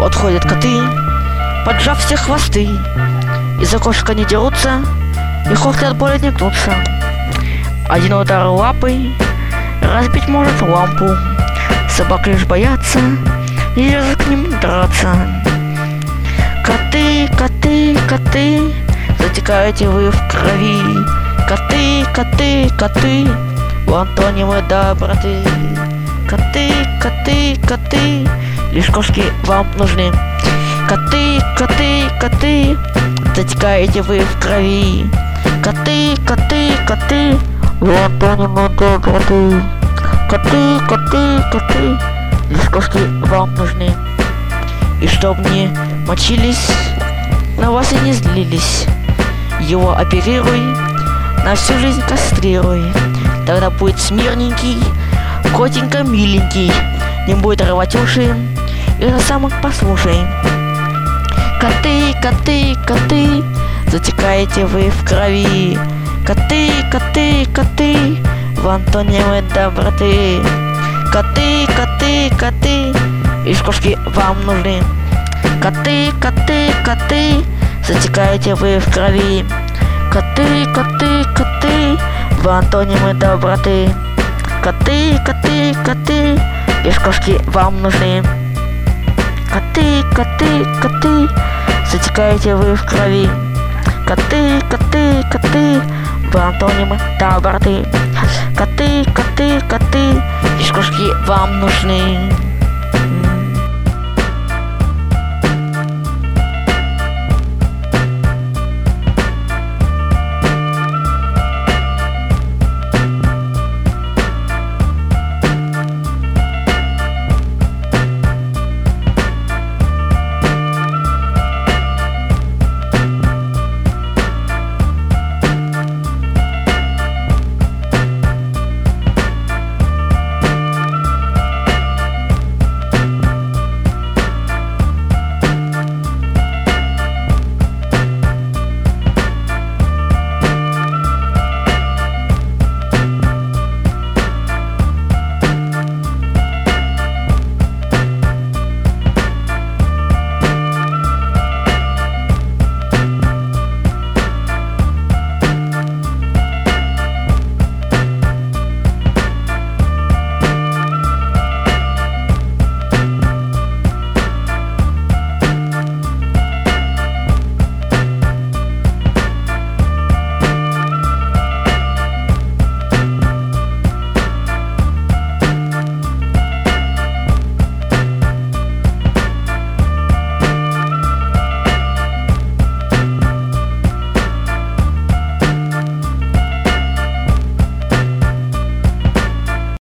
Подходят коты, поджав все хвосты, из окошка не дерутся, и хотят более не гнуться. Один удар лапой разбить может лампу. Собак лишь боятся, и лезут к ним драться. Коты, коты, коты, затекаете вы в крови. Коты, коты, коты, в антонимы доброты. Коты, коты, коты, лишь кошки вам нужны. Коты, коты, коты, затекаете вы в крови. Коты, коты, коты, в антонимы доброты. Коты, коты, коты, лишь кошки вам нужны. И чтоб не мочились, на вас и не злились, его оперируй, на всю жизнь кастрируй. Тогда будет смирненький, котенька миленький, не будет рвать уши, и на самых послушай. Коты, коты, коты, затекаете вы в крови. Коты, коты, коты, в антонимы доброты. Коты, коты, коты, лишь кошки вам нужны. Коты, коты, коты, затекаете вы в крови. Коты, коты, коты, в антонимы доброты. Коты, коты, коты, лишь кошки вам нужны. Коты, коты, коты, затекаете вы в крови. Коты, коты, коты, в антонимы доброты. Коты, коты, коты, лишь кошки вам нужны.